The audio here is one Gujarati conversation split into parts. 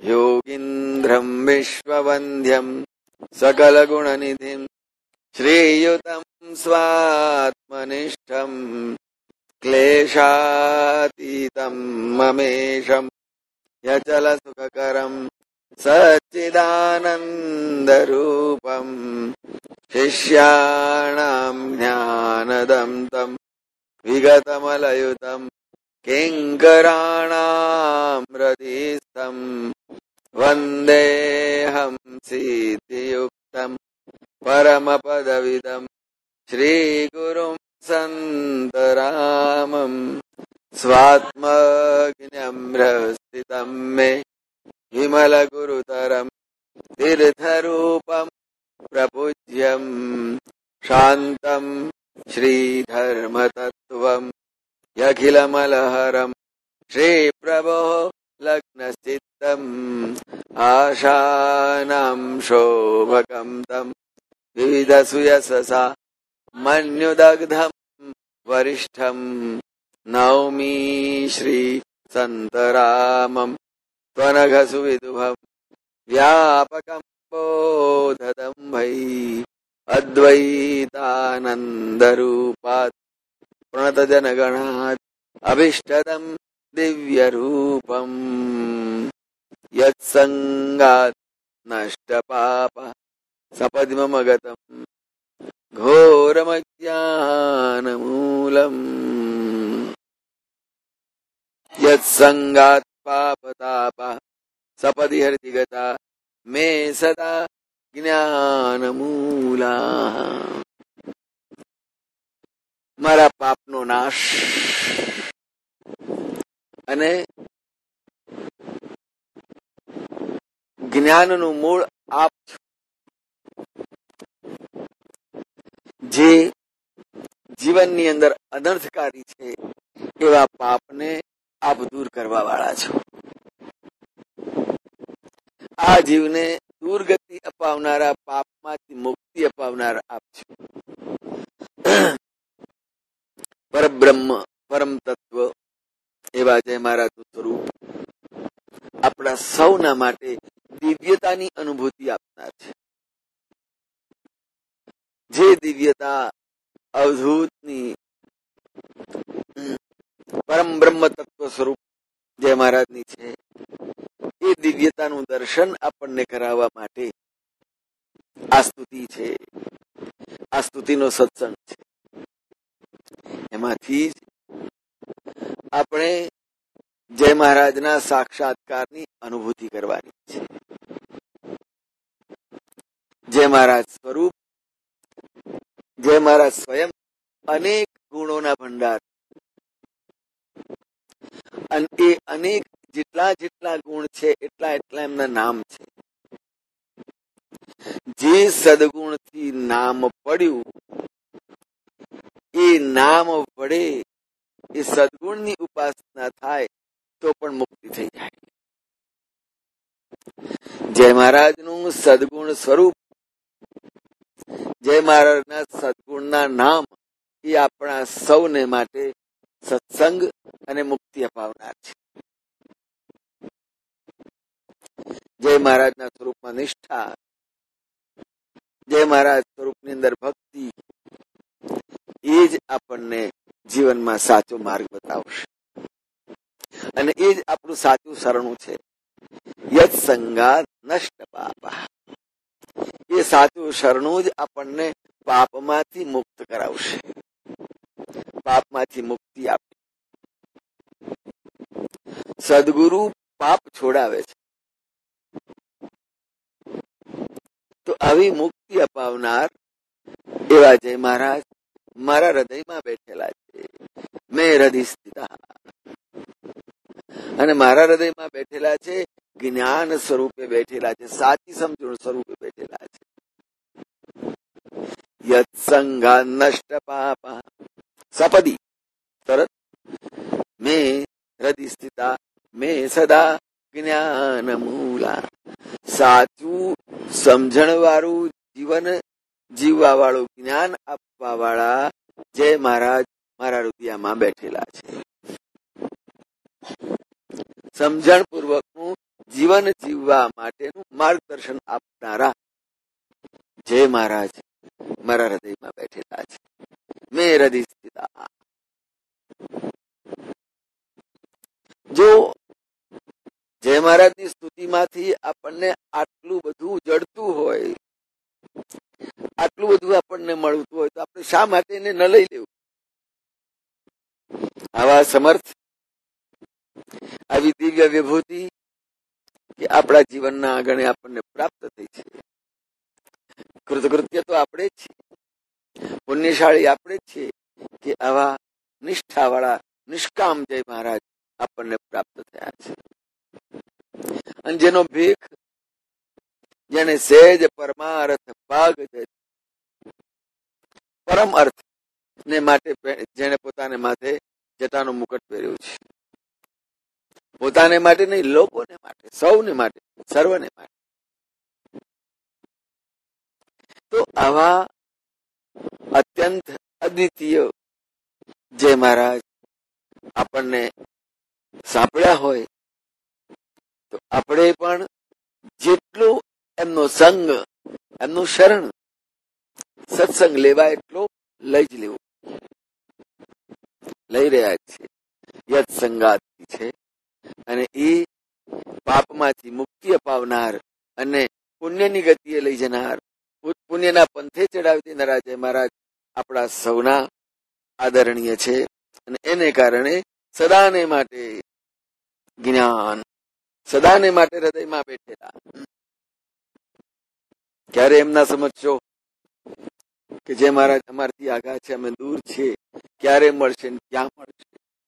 योगीन्द्रं विश्ववन्द्यं सकलगुणनिधिं श्रीयुतं स्वात्मनिष्ठं क्लेशातीतं ममेशं यचलसुखकरं सच्चिदानन्दरूपं शिष्याणां ज्ञानदं तं विगतमलयुतं किङ्कराणां हृदिस्थं वन्देऽहं सिद्धियुक्तं परमपदविदं श्रीगुरुं सन्तरामं स्वात्मज्ञं हृस्थितं मे विमलगुरुतरं तीर्थरूपं प्रपूज्यं शान्तं श्रीधर्मतत्त्वं यखिलमलहरं श्रीप्रभो लग्नस्थितम् आशानां शोभकं तं विविधसुयशसा मन्युदग्धं वरिष्ठं नौमि श्रीसन्तरामं त्वनघसुविदुभं व्यापकं बोधदं वै अद्वैतानन्दरूपात् प्रणतजनगणात् अभीष्टदं दिव्यरूपम् यत्सङ्गात् नष्टपाप सपदि मम गतम् घोरमज्ञानमूलम् यत्सङ्गात् पापताप सपदि हरति गता मे सदा જ્ઞાનમૂલા. મારા પાપનો નાશ અને જ્ઞાનનું મૂળ આપ છો, જે જીવનની અંદર અનર્થકારી છે એવા પાપને આપ દૂર કરવા વાળા છો. આ જીવને દુર્ગતિ અપાવનારા, પાપમાંથી મુક્તિ અપાવનારા આપ છો. પરબ્રહ્મ, પરમ તત્વ એવા જય મહારાજનું સ્વરૂપ આપણા સૌના માટે દિવ્યતાની અનુભૂતિ આપનાર છે. જે દિવ્યતા અવધૂતની પરમ બ્રહ્મ તત્વ સ્વરૂપ જય મહારાજની છે, એ દિવ્યતાનું દર્શન આપણને કરાવવા માટે આ સ્તુતિ છે, આ સ્તુતિનો સત્સંગ છે. એમાંથી જ આપણે જય મહારાજના સાક્ષાત્કારની અનુભૂતિ કરવાની છે. જય મહારાજ સ્વરૂપ, જય મહારાજ સ્વયં અનેક ગુણોના ભંડાર, અને એ અનેક જેટલા જેટલા ગુણ છે એટલા એટલા એમના નામ છે. જે સદગુણથી નામ પડ્યું એ નામ વડે એ સદગુણની ઉપાસના થાય તો પણ મુક્તિ થઈ જાય. જય મહારાજનું સદગુણ સ્વરૂપ, જય મહારાજના સદગુણના નામ એ આપણા સૌને માટે સત્સંગ અને મુક્તિ અપાવનાર છે. જય મહારાજના સ્વરૂપમાં નિષ્ઠા, જય મહારાજ સ્વરૂપની અંદર ભક્તિ, એ જ આપણને જીવનમાં સાચો માર્ગ બતાવશે અને એ જ આપણું સાચું શરણું છે. યત સંગાત નષ્ટ પાપા, એ સાચું શરણું જ આપણને પાપમાંથી મુક્ત કરાવશે, પાપમાંથી મુક્તિ આપે. સદગુરુ પાપ છોડાવે છે. તો આવી મુક્તિ અપાવનાર એવા જય મહારાજ મારા હૃદયમાં બેઠેલા છે. મેં હૃદય સ્થિતા, અને મારા હૃદયમાં બેઠેલા છે, જ્ઞાન સ્વરૂપે બેઠેલા છે, સાચી સમજણ સ્વરૂપે બેઠેલા છે. યત સંગા નષ્ટ પાપા સપદી, તરત મેં હૃદય સ્થિતા મેં સદા જ્ઞાન મૂલા. સાચું સમજણ વાળું જીવન જીવવા વાળું, જ્ઞાન આપવા વાળા જય મહારાજ મારા હૃદયમાં બેઠેલા છે. સમજણ પૂર્વકનું જીવન જીવવા જીવવા માટેનું માર્ગદર્શન આપનારા જય મહારાજ મારા હૃદયમાં બેઠેલા છે. મેં હૃદય સ્થિતા. જો જય મહારાજની સ્તુતિમાંથી આપણને આટલું બધું જડતું હોય, આટલું બધું આપણને મળતું હોય, તો આપણે શા માટે એને ન લઈ લેવું? આવા સમર્થ, આવી દિવ્ય વિભૂતિ કે આપણા જીવનના આંગણે આપણને પ્રાપ્ત થઈ છે. કૃતકૃત્ય તો આપણે જ છીએ, પુણ્યશાળી આપણે જ છીએ કે આવા નિષ્ઠાવાળા નિષ્કામ જય મહારાજ આપણને પ્રાપ્ત થયા છે. અને જેનો ભેખ, જેને સહેજ પરમાર્થ ભાગ પરમ અર્થ ને માટે જેને પોતાને માથે જટાનો મુકટ પહેર્યો છે, પોતાને માટે નહીં, લોકોને માટે, સૌને માટે, સર્વને માટે. તો આવા અત્યંત અદ્વિતીય જય મહારાજ આપણને સાંભળ્યા હોય તો આપણે પણ જેટલું એમનો સંગ, એમનું શરણ, સત્સંગ લેવા એટલો લઈ જ લેવું. લઈ રહ્યા છે. યત સંગાતી છે અને એ પાપમાંથી મુક્તિ અપાવનાર અને પુણ્યની ગતિએ લઈ જનાર, પુણ્યના પંથે ચડાવી દેનારા જય મહારાજ આપણા સૌના આદરણીય છે. અને એને કારણે સદાને માટે જ્ઞાન, સદાને માટે હૃદયમાં બેઠેલા. ક્યારે એમ ના સમજશો કે જે મહારાજ અમારથી આગા છે, અમે દૂર છીએ, ક્યારે મળશે ને ક્યાં મળશે?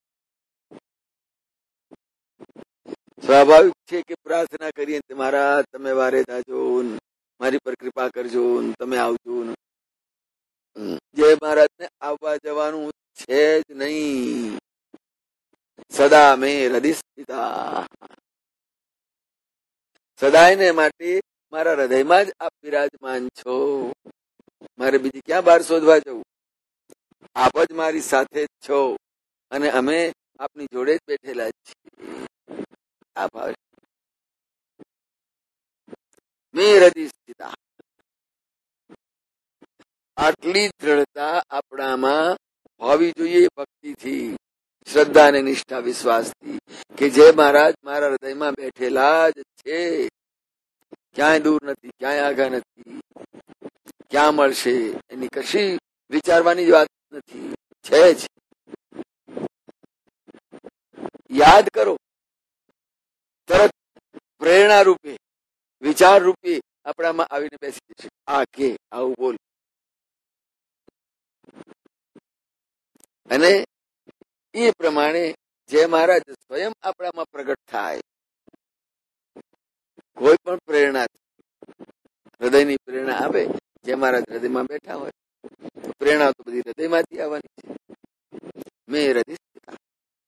સ્વાભાવિક છે કે પ્રાર્થના કરીએ મહારાજ તમે વારે જાજો, મારી પર કૃપા કરજો, તમે આવજો. જય મહારાજ ને આવવા જવાનું છે જ નહીં. સદા મેં હૃદય સ્થિતા. સદાયને માટે મારા હૃદયમાં જ આપ બિરાજમાન છો. મારે બીજી ક્યાં બહાર શોધવા જવું? આપ જ મારી સાથે જ છો અને અમે આપની જોડે જ બેઠેલા જ છીએ. આ ભાવ મેં હૃદય સ્થિતા. આટલી દ્રઢતા આપણામાં હોવી જોઈએ, ભક્તિથી, શ્રદ્ધા અને નિષ્ઠા, વિશ્વાસથી, કે જે મહારાજ મારા હૃદયમાં બેઠેલા જ છે. ક્યાંય દૂર નથી, ક્યાંય આગા નથી, ક્યાં મળશે એની કશી વિચારવાની વાત નથી, છે જ. યાદ કરો, તરત પ્રેરણા રૂપે, વિચાર રૂપે આપણામાં આવીને બેસી જશે. આ કે આવું બોલ. અને એ પ્રમાણે જે મહારાજ સ્વયં આપણામાં પ્રગટ થાય. કોઈ પણ પ્રેરણા, હૃદયની પ્રેરણા આવે, જે મહારાજ હૃદયમાં બેઠા હોય, પ્રેરણા તો બધી હૃદયમાંથી આવવાની છે. મેં હૃદય સ્થિતા.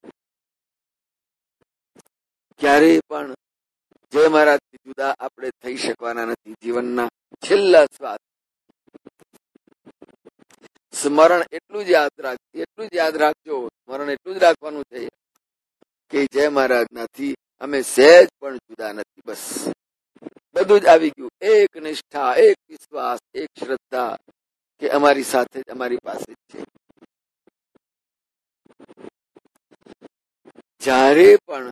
ક્યારેય પણ જય મહારાજથી જુદા આપણે થઈ શકવાના નથી. જીવનના છેલ્લા શ્વાસ સ્મરણ એટલું જ યાદ રાખજો, એટલું જ યાદ રાખજો, સ્મરણ એટલું જ રાખવાનું છે કે જય મહારાજ નથી અમે સહેજ પણ જુદા નથી. બસ બધું જ આવી ગયું. એક નિષ્ઠા, એક વિશ્વાસ, એક શ્રદ્ધા કે અમારી સાથે જ, અમારી પાસે જ છે. જ્યારે પણ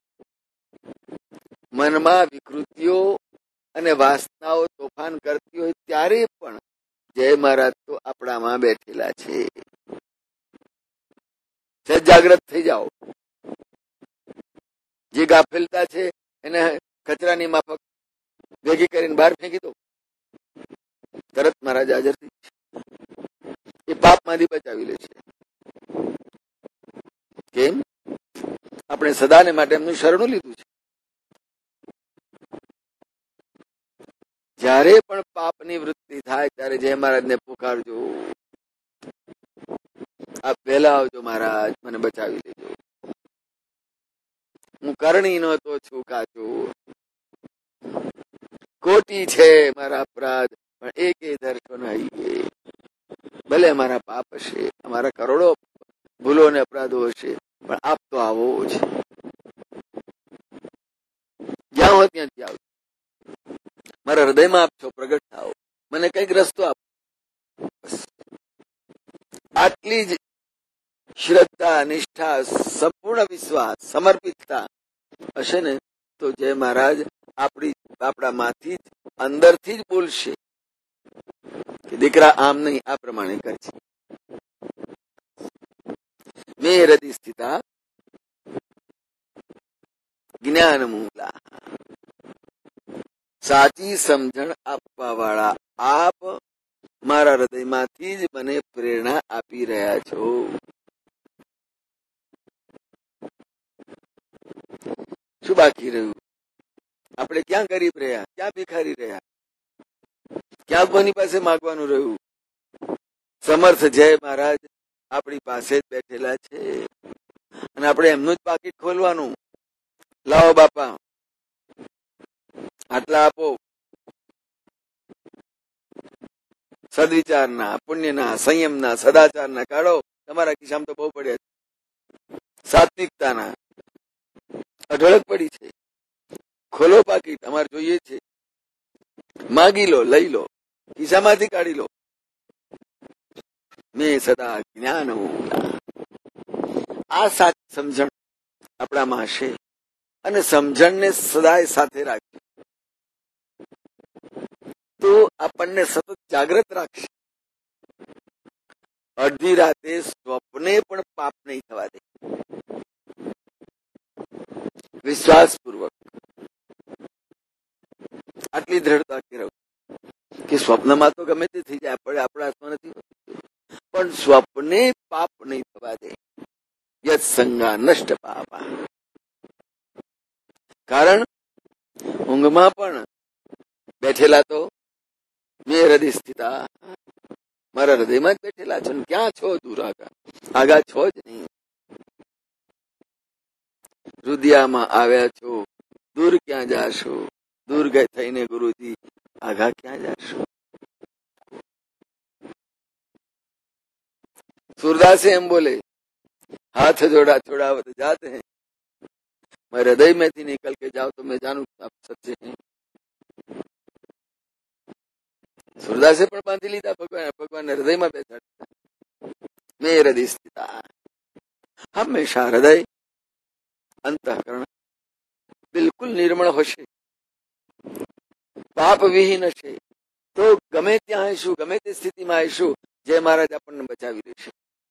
મનમાં વિકૃતિઓ અને વાસનાઓ તોફાન કરતી હોય ત્યારે પણ જય મહારાજ તો આપણામાં બેઠેલા છે. જાગ્રત થઈ જાઓ. જે ગાફેલતા છે એને કચરાની માફક ભેગી કરીને બહાર ફેંકી દો, તરત મહારાજ હાજર થઈ છે. એ પાપમાંથી બચાવી લે છે. કેમ? આપણે સદાને માટે એમનું શરણું લીધું છે. જ્યારે પણ પાપની વૃત્તિ થાય ત્યારે જય મહારાજને પુકારજો, આપ વહેલા આવજો મહારાજ, મને બચાવી લેજો. હું કરણી નો તો છું કાચો, કોટી છે મારા અપરાધ પણ એક ધરશો નહીં. ભલે અમારા પાપ હશે, અમારા કરોડો ભૂલો અને અપરાધો હશે, પણ આપ તો આવો છે. જ્યાં હોય ત્યાંથી આવજો. મારા હૃદયમાં આપ છો, પ્રગટ થાઓ, મને કઈક રસ્તો આપો. આટલી જ શ્રદ્ધા, નિષ્ઠા, સંપૂર્ણ વિશ્વાસ, સમર્પિતતા હશે ને તો જય મહારાજ આપણામાંથી જ અંદરથી જ બોલશે કે દીકરા આમ નહીં, આ પ્રમાણે કરશે. મેં હૃદય સ્થિતા જ્ઞાન મૂલા, સાચી સમજણ આપવા વાળા આપ મારા હૃદયમાંથી જ મને પ્રેરણા આપી રહ્યા છો. શું બાકી રહ્યું? આપણે ક્યાં ગરીબ રહ્યા, ક્યાં ભિખારી રહ્યા, ક્યાં કોની પાસે માગવાનું રહ્યું? સમર્થ જય મહારાજ આપણી પાસે જ બેઠેલા છે અને આપણે એમનું જ પાકીટ ખોલવાનું. લાવો બાપા, આટલા આપો. સદવિચારના, પુણ્યના, સંયમના, સદાચારના કાઢો. તમારા ખિસ્સામાં તો બહુ પડ્યા છે. સાત્વિકતાના અઢળક પડી છે. ખોલો પાકીટ, અમારે જોઈએ છે. માગી લો, લઈ લો, ખિસ્સામાંથી કાઢી લો. મેં સદા જ્ઞાન આ સાચી સમજણ આપણામાં હશે અને સમજણને સદાય સાથે રાખજો તો આપણને સતત જાગ્રત રાખશે. અડધી રાતે સ્વપ્ને પણ પાપ નહીં થવા દે. વિશ્વાસપૂર્વક આટલી દ્રઢતા કેળવો કે સ્વપ્નમાં તો ગમે તે થઈ જાય, આપણે આપણા હાથમાં નથી, પણ સ્વપ્ને પાપ નહીં થવા દે. યત સંગા નષ્ટ પાપા. કારણ ઊંઘમાં પણ બેઠેલા તો મેં હૃદય સ્થિતા, મારા હૃદયમાં જ બેઠેલા છો. ક્યાં છો? દૂર આગા છો જ નહીં. રુદિયામાં આવ્યા છો, દૂર ક્યાં જાશો? દૂર ગઈ થઈને ગુરુજી આગા ક્યાં જાશો? सूरदास एम बोले, हाथ जोड़ा छोड़ावत जाते हैं, मैं हृदय में थी निकल के जाओ तो मैं जानू आप सच्चे हैं. सूरदासे पण बांधी लीधा भगवान हृदय में बेसाड्या. मैं हृदय स्थिता. हमेशा हृदय अंतःकरण बिल्कुल निर्मळ हशे, पाप विहीन हशे तो गमे ત્યાં હશું, ગમે તે સ્થિતિમાં હશું, જય મહારાજ આપણને બચાવી લેશે.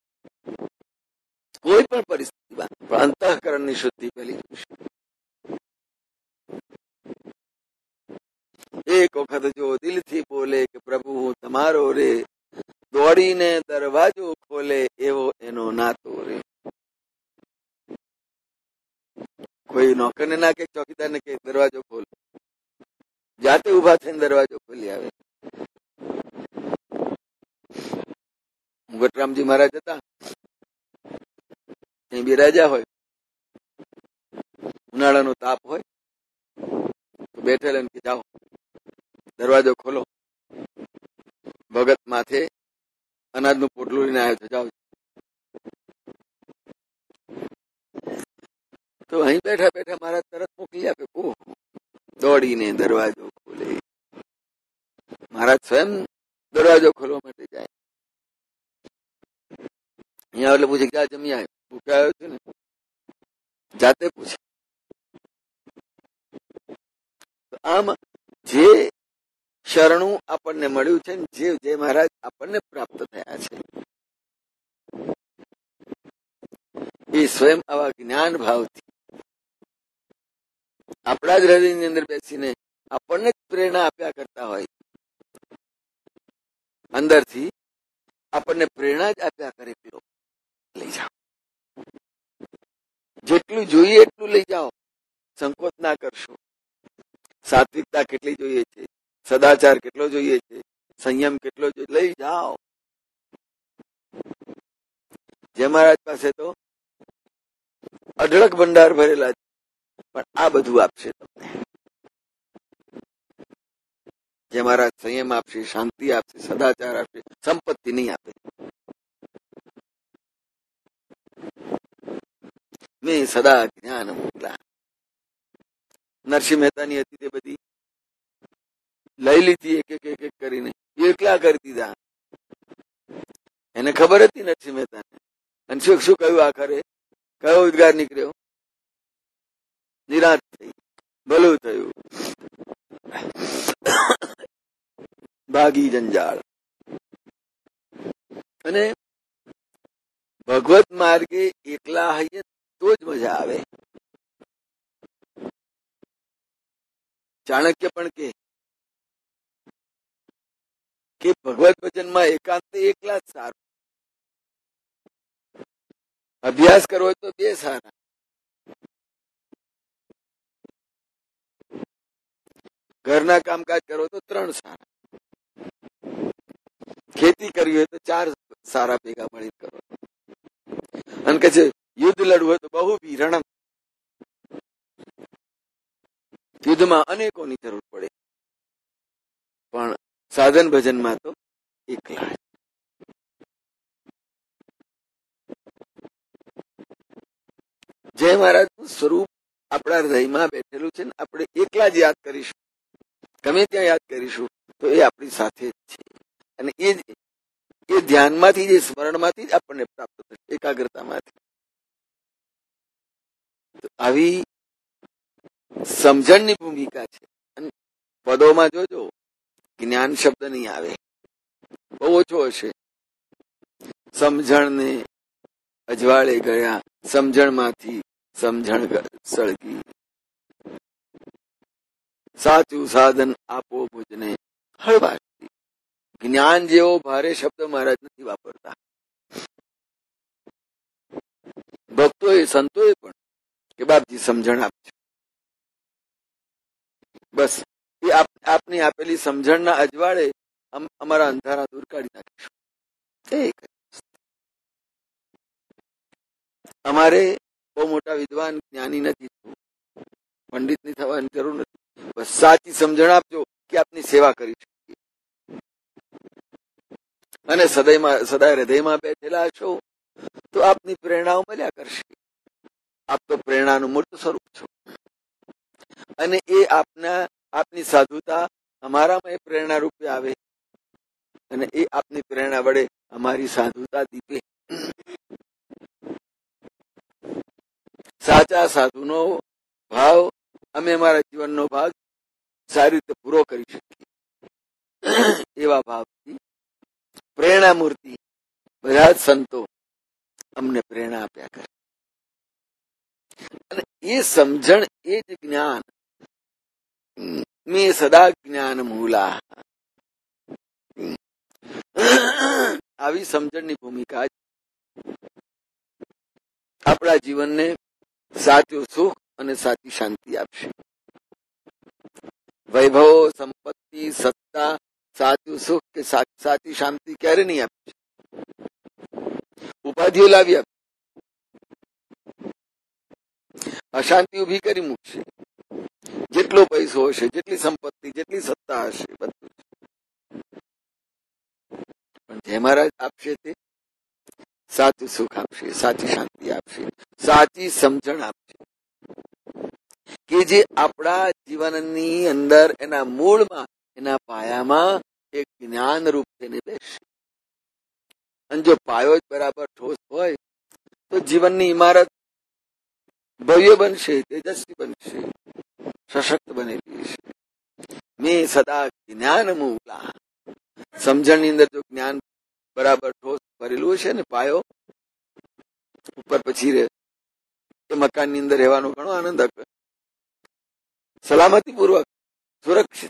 કોઈ પણ પરિસ્થિતિમાં પણ અંતઃકરણની શુદ્ધિ પહેલી થશે. એક વખત જો દિલથી બોલે કે પ્રભુ હું તમારો રે, દોડીને દરવાજો ખોલે એવો એનો નાતો રે. કોઈ નોકરને ના કે ચોકીદારને કે દરવાજો ખોલ, જાતે ઉભા થઈને દરવાજો ખોલી આવે. મુગટરામજી મહારાજ હતા, અહીં બિરાજા હોય, ઉનાળાનો તાપ હોય તો બેઠેલા કે જાઓ દરવાજો ખોલો, ભગત માથે અનાજનું પોટલું લઈને આવ્યો છે, જાઓ. તો અહીં બેઠા બેઠા મહારાજ તરત મોકલી આપે. ઓહો, દોડીને દરવાજો ખોલે. મહારાજ સ્વયં દરવાજો ખોલવા માટે જાય. અહીંયા એટલે પૂછે ક્યાં જમી આવ્યો, ભૂખ્યા આવ્યો છે ને, જાતે પૂછે. આમ જે શરણું આપણને મળ્યું છે ને, જે મહારાજ આપણને પ્રાપ્ત થયા છે, એ સ્વયં આવા જ્ઞાન ભાવથી આપણા જ હૃદયની અંદર બેસીને આપણને જ પ્રેરણા આપ્યા કરતા હોય. અંદરથી આપણને પ્રેરણા જ આપ્યા કરે. પીરો લઈ જાઓ, જેટલું જોઈએ એટલું લઈ જાઓ, સંકોચ ના કરશો. સાત્વિકતા કેટલી જોઈએ છે, સદાચાર કેટલો જોઈએ છે, સંયમ કેટલો જોઈએ, લઈ જાઓ. જય મહારાજ પાસે તો અઢળક ભંડાર ભરેલા છે, પણ આ બધું આપશે તમને. જય મહારાજ સંયમ આપશે, શાંતિ આપશે, સદાચાર આપશે, સંપત્તિ નહીં આપે. મેં સદા જ્ઞાન મોકલા. નરસિંહ મહેતાની હતી તે બધી લઈ લીધી એક એક એક એક કરીને, એકલા કરી દીધા. એને ખબર હતી નરસિંહ મહેતાને. અને શું કહ્યું આખરે? કયો ઉદ્ગાર નીકળ્યો? નિરાશ થઈ, ભલું થયું, ભાગી જંજાળ. અને ભગવત માર્ગે એકલા હઈએ તો જ મજા આવે. ચાણક્ય પણ કે ભગવત ભજનમાં એકાંત એકલા જ સારું. અભ્યાસ કરવો તો બે સારા. ઘરના કામકાજ કરો તો 3 સારા. ખેતી કરવી હોય તો 4 સારા ભેગા મળી કરો. અને કે છે યુદ્ધ લડવું હોય તો બહુ રણમ. યુદ્ધમાં અનેકોની જરૂર પડે, પણ સાધન ભજનમાં તો એકલા. જય મહારાજનું સ્વરૂપ આપણા હૃદયમાં બેઠેલું છે ને, આપણે એકલા જ યાદ કરીશું, ગમે ત્યાં યાદ કરીશું તો એ આપણી સાથે જ છે. અને એ ધ્યાનમાંથી, જે સ્મરણમાંથી જ આપણને પ્રાપ્ત થશે, એકાગ્રતામાંથી. તો આવી સમજણની ભૂમિકા છે. અને પદોમાં જોજો જ્ઞાન શબ્દ નહીં આવે, બહુ ઓછો હશે. સમજણને અજવાળે ગયા, સમજણમાંથી સમજણ સળગી. સાચું સાધન આપો મુજને હળવાશથી. જ્ઞાન જેવો ભારે શબ્દ મહારાજ નથી વાપરતા. ભક્તોએ, સંતોએ પણ કે બાપજી સમજણ આપજો, બસ એ આપની આપેલી સમજણના અજવાળે અમારા અંધારા દૂર કાઢી નાખીશું. અમારે બહુ મોટા વિદ્વાન જ્ઞાની નથી થવું, પંડિતની થવાની જરૂર નથી. બસ સાચી સમજણ આપજો કે આપની સેવા કરી શકીએ. અને સદાય હૃદયમાં બેઠેલા છો તો આપની પ્રેરણાઓ મળ્યા કરશે. આપ તો પ્રેરણાનું મૂર્ત સ્વરૂપ છો. અને એ આપની સાધુતા અમારામાં એ પ્રેરણા રૂપે આવે, અને એ આપની પ્રેરણા વડે અમારી સાધુતા દીપે. સાચા સાધુનો ભાવ અમે અમારા જીવનનો ભાગ સારી રીતે પૂરો કરી શકીએ. એવા ભાવથી પ્રેરણા મૂર્તિ બધા જ સંતો અમને પ્રેરણા આપ્યા કરે. અને એ સમજણ, એ જ જ્ઞાન, મેં સદા જ્ઞાન મૂલા. આવી સમજણની ભૂમિકા આપણા જીવનને સાચું સુખ અને સાચી શાંતિ આપશે. વૈભવ, સંપત્તિ, સત્તા સાચું સુખ કે સાચી શાંતિ ક્યારે નહીં આપશે. ઉપાધિઓ લાવી આપશે, અશાંતિ ઉભી કરી મૂકશે. જેટલો પૈસો હશે, જેટલી સંપત્તિ, જેટલી સત્તા હશે, બધું. પણ જે મહારાજ આપશે તે સાચું સુખ આપશે, સાચી શાંતિ આપશે, સાચી સમજણ આપશે, કે જે આપણા જીવનની અંદર, એના મૂળમાં, એના પાયામાં એક જ્ઞાન રૂપ થઈને બેસશે. અને જો પાયો જ બરાબર ઠોસ હોય તો જીવનની ઇમારત ભવ્ય બનશે, તેજસ્વી બનશે, સશક્ત બનેલી છે. મેં સદા જ્ઞાન મૂલા. સમજણની અંદર જો જ્ઞાન બરાબર ઠોસ ભરેલું છે ને, પાયો ઉપર, પછી રે એ મકાનની અંદર રહેવાનો ઘણો આનંદ આપે, સલામતી પૂર્વક, સુરક્ષિત.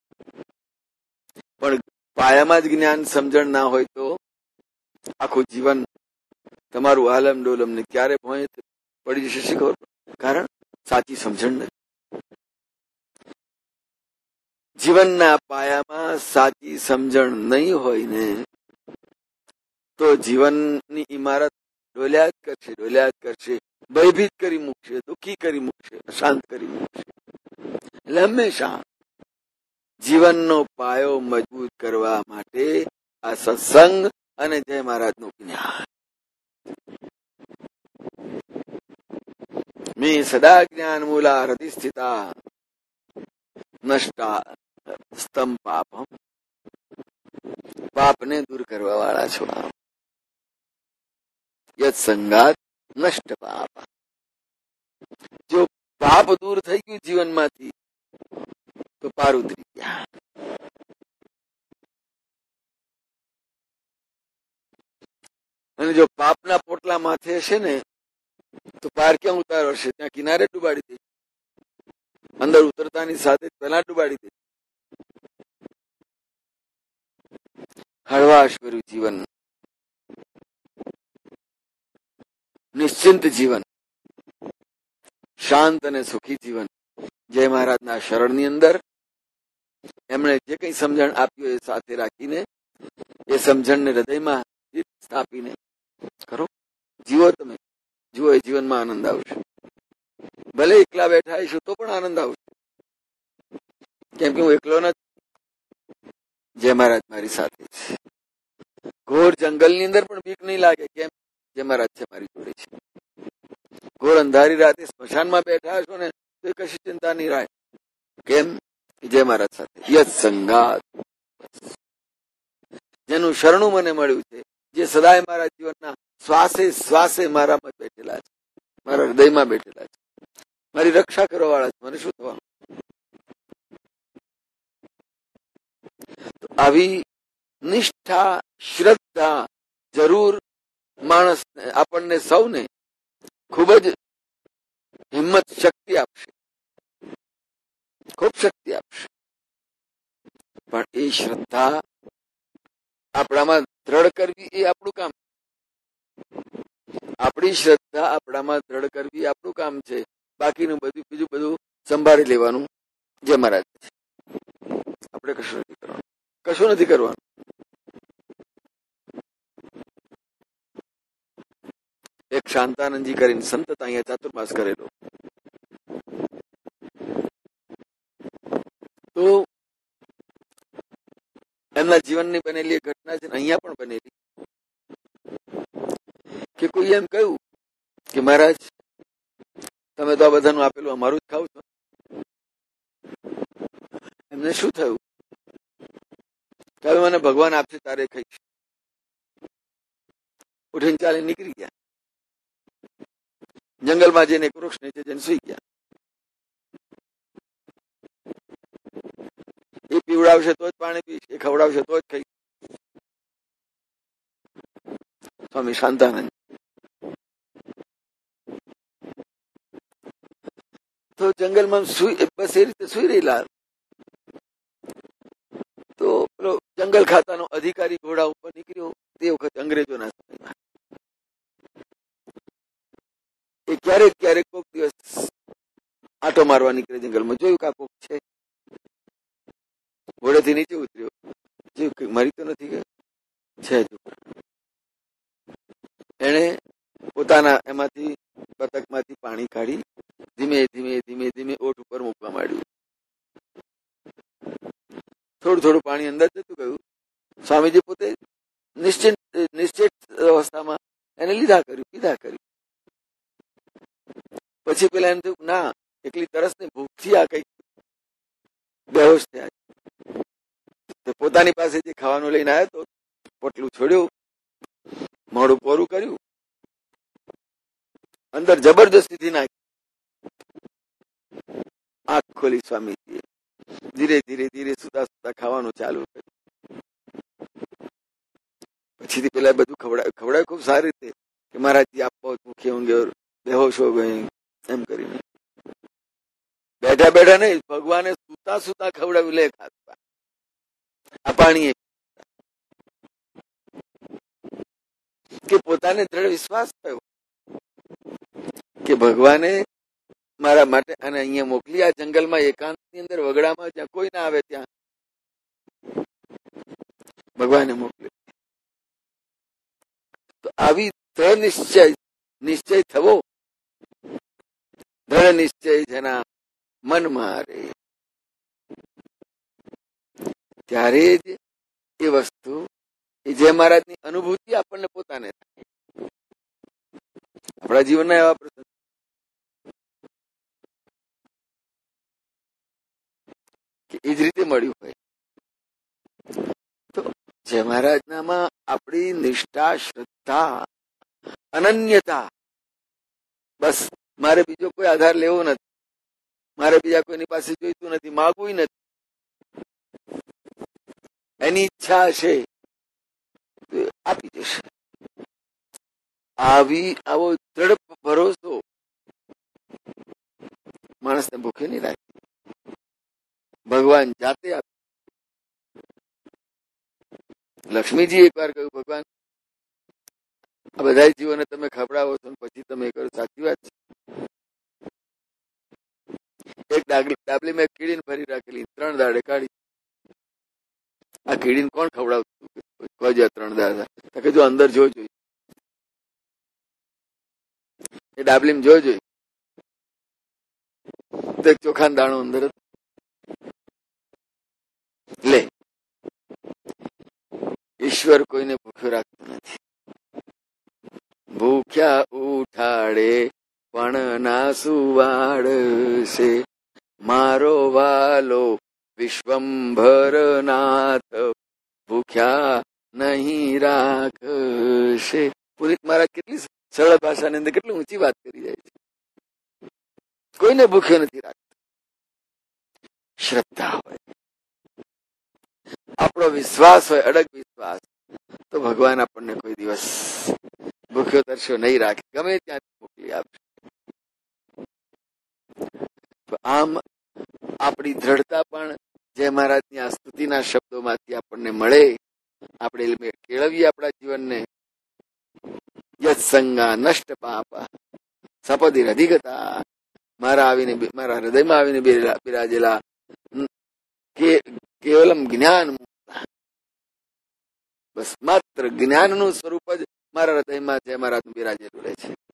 પણ પાયામાં જ જ્ઞાન સમજણ ના હોય તો આખું જીવન તમારું આલમ ડોલમ ને ક્યારે ભોંય પડી જશે ખબર? કારણ સાચી સમજણ નથી. જીવનના પાયામાં સાચી સમજણ નહીં હોય ને તો જીવનની ઇમારત ડોલ્યા જ કરશે, ડોલ્યા જ કરશે, ભયભીત કરી મૂકશે, દુઃખી કરી મૂકશે, અશાંત કરી મૂકશે. એટલે હંમેશા જીવનનો પાયો મજબૂત કરવા માટે આ સત્સંગ અને જય મહારાજનું જ્ઞાન. મેં સદા જ્ઞાન મૂલા હૃદય સ્થિતા નષ્ટા સ્તમ પાપમ, પાપને દૂર કરવા વાળા છો આપ. યત સંગાત નષ્ટ પાપ. જો પાપ દૂર થઈ ગયું જીવનમાંથી તો પાર ઉતરી ગયા. અને જો પાપના પોટલા માથે હશે ને તો પાર ક્યાં ઉતારો હશે? ત્યાં કિનારે ડુબાડી દે. અંદર ઉતરતાની સાથે પહેલા ડુબાડી દે. હળવાશ ભર્યું જીવન, નિશ્ચિંત જીવન, શાંત અને સુખી જીવન. જય મહારાજના શરણની અંદર એમણે જે કઈ સમજણ આપ્યું એ સાથે રાખીને એ સમજણને હૃદયમાં સ્થાપીને કરો. જીવો. તમે જુઓ, એ જીવનમાં આનંદ આવશે. ભલે એકલા બેઠા હશું તો પણ આનંદ આવશે, કેમ કે હું એકલો નથી. જય મહારાજ મારી સાથે છે. ઘોર જંગલની અંદર પણ બીક નહીં લાગે. કેમ? જય મહારાજ છે મારી જોડે છે. ઘોર અંધારી રાતે સ્મશાનમાં બેઠા હશો ને તો એ કશી ચિંતા નહીં રહે. કેમ? જય મહારાજ સાથે. યત સંગાત, જેનું શરણું મને મળ્યું છે, જે સદાય મારા જીવનના શ્વાસે શ્વાસે મારામાં બેઠેલા છે, મારા હૃદયમાં બેઠેલા છે, મારી રક્ષા કરવા વાળા છે. મને શું થવાનું? તો આવી નિષ્ઠા, શ્રદ્ધા જરૂર માણસ આપણને સૌને ખૂબ જ હિંમત, શક્તિ આપશે, ખૂબ શક્તિ આપશે. પણ એ શ્રદ્ધા આપણામાં દ્રઢ કરવી એ આપણું કામ. આપણી શ્રદ્ધા આપણામાં દ્રઢ કરવી આપણું કામ છે. બાકીનું બીજું બધું સંભાળી લેવાનું જય મહારાજ છે. આપણે કશું નથી કરવાનું, કશું નથી કરવાનું. એક શાંતાનંદજી કરીને સંત અહીંયા ચાતુર્માસ કરેલો, તો એમના જીવનની બનેલી ઘટના છે, અહીંયા પણ બનેલી, કે કોઈ એમ કહ્યું કે મહારાજ તમે તો આ બધાનું આપેલું અમારું જ ખાવ છો. એમને શું થયું? કે મને ભગવાન આપશે તારે ખાઈશ. ઉઠીને ચાલી નીકળી ગયા. જંગલમાં જઈને એક વૃક્ષ નીચે જઈને સુઈ ગયા. એ પીવડાવશે તો જ પાણી પીશ, એ ખવડાવશે તો જ ખાઈશ. સ્વામી શાંતાનંદ તો જંગલમાં બસ એ રીતે સુઈ રહેલા. તો પેલો જંગલ ખાતાનો અધિકારી ઘોડા ઉપર નીકળ્યો. તે વખત અંગ્રેજોના સમયમાં એ ક્યારેક ક્યારેક કોઈક દિવસ આટો મારવા નીકળે જંગલમાં. જોયું કે આ કોક છે. ઘોડેથી નીચે ઉતર્યો, જોયું મરી તો નથી ગયો છે. એને પોતાના એમાંથી બતકમાંથી પાણી કાઢી ધીમે ધીમે ધીમે ધીમે ઓઠ ઉપર મૂકવા માંડ્યું. થોડું થોડું પાણી અંદર જતું ગયું. સ્વામીજી પોતે નિશ્ચિત અવસ્થામાં એને પીધા કર્યું. પછી પેલા એમ થયું ના, એકલી તરસની ભૂખથી આ કઈક બેહોશ થયા. પોતાની પાસે જે ખાવાનું લઈને આવ્યો તો પોટલું છોડ્યું, મોડું પોરું કર્યું, અંદર જબરદસ્તીથી નાખ્યું. આંખ ખોલી સ્વામીજીએ ધીરે ધીરે ધીરે સુતા સુતા ખાવાનું ચાલુ કર્યું. પછીથી પેલા બધું ખવડાવ્યું ખૂબ સારી રીતે કે મહારાજજી આપ બહુ ભૂખે હોંગે બેહોશ હો ગયે એમ કરીને. બેઠા બેઠા નહીં, ભગવાને સુતા સુતા ખવડાવ્યું. લે ખાતા આ પાણી કે પોતાને દ્રઢ વિશ્વાસ થયો કે ભગવાને મારા માટે અને અહીંયા મોકલી આ જંગલમાં એકાંતની અંદર વગડામાં જ્યાં કોઈ ના આવે ત્યાં ભગવાને મોકલી. તો આવી દ્રઢ નિશ્ચય થવો, દ્રઢ નિશ્ચય જેના મનમાં રહે ત્યારે જ એ વસ્તુ એ જય મહારાજની અનુભૂતિ આપણને પોતાને થાય. આપણા જીવનના એવા પ્રસંગ કે એ જ રીતે મળ્યું. જય મહારાજનામાં આપણી નિષ્ઠા, શ્રદ્ધા, અનન્યતા. બસ મારે બીજો કોઈ આધાર લેવો નથી, મારે બીજા કોઈની પાસે જોઈતું નથી, માગવું નથી. એની ઈચ્છા હશે તો આપી જશે. આવો દ્રઢ ભરોસો માણસને ભૂખે નહીં રાખે. ભગવાન જાતે આપે. લક્ષ્મીજી એક વાર કહ્યું, ભગવાન આ બધા જીવોને તમે ખવડાવો છો પછી તમે કરો. સાચી વાત છે. એક ડાબલી મેં કીડીને ભરી રાખેલી, 3 દાડે કાઢી. આ કીડીને કોણ ખવડાવતું? 3 દાડા કે જો અંદર જો જોઈ, એ ડાબલીમાં જો જોઈ તો એક ચોખાનો દાણો અંદર લે. ઈશ્વર કોઈને ભૂખ્યો રાખતો નથી. ભૂખ્યા ઉઠાડે પણ ના સુવાડશે, મારો વાલો વિશ્વંભરનાથ ભૂખ્યા નહીં રાખશે. પુરીત મહારાજ કેટલી સરળ ભાષાની અંદર કેટલી ઊંચી વાત કરી જાય છે. કોઈને ભૂખ્યો નથી રાખતો. શ્રદ્ધા હોય, આપણો વિશ્વાસ હોય, અડગ વિશ્વાસ, તો ભગવાન આપણને કોઈ દિવસ ભૂખ્યો તરસ્યો નહીં રાખે, ગમે ત્યાંથી મોકલી આપશે. આમ આપણી દ્રઢતા પણ જય મહારાજની આ સ્તુતિના શબ્દોમાંથી આપણને મળે. આપણે કેળવીએ આપણા જીવનને. યત્સંગા નષ્ટ પાપ સપદિર અધિગતા. મારા હૃદયમાં આવીને બિરાજેલા કેવલમ જ્ઞાન, બસ માત્ર જ્ઞાનનું સ્વરૂપ જ મારા હૃદયમાં જય મહારાજનું બિરાજેલું રહે છે.